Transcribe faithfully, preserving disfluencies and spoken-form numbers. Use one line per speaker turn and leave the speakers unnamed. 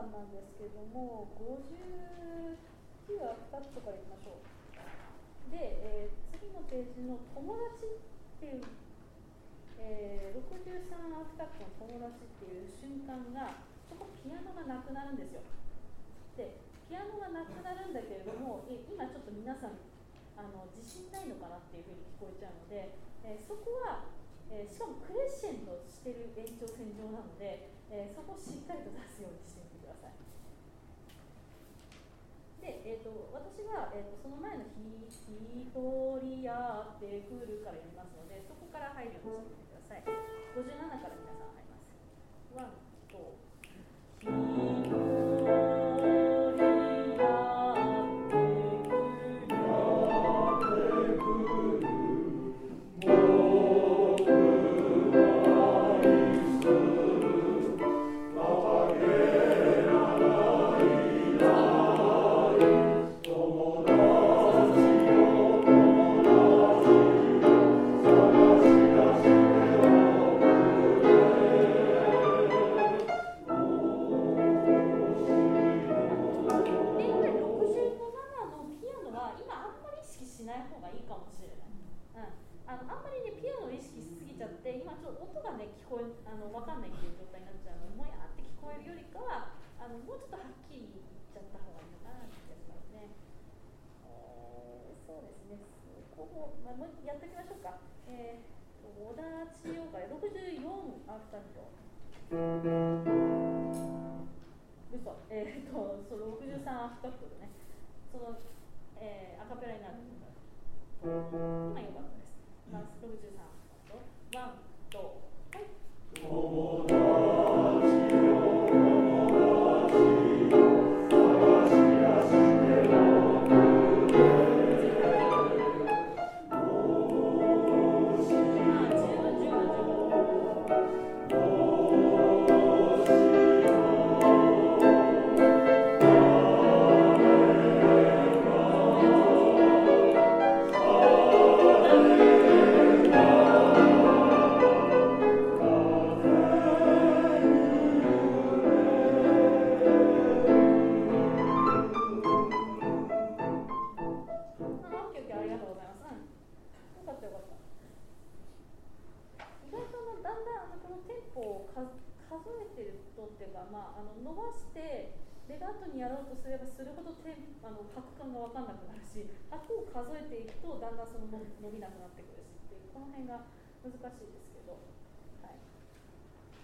番なんですけども、ごじゅうきゅうはふたつとかいきましょう。で、えー、次のページの友達っていう、えー、ろくじゅうさんアフタックの友達っていう瞬間が、そこピアノがなくなるんですよ。で、ピアノがなくなるんだけれども、え今ちょっと皆さんあの自信ないのかなっていうふうに聞こえちゃうので、えー、そこは、えー、しかもクレッシェンドしてる延長線上なので、えー、そこをしっかりと出すようにしてみてください。で、えー、と私は、えー、とその前のひ一人やってくるから読みますので、そこから入るようにしてみてください。ごじゅうななから皆さん入ります。ワン、と、ひ難しいですけど、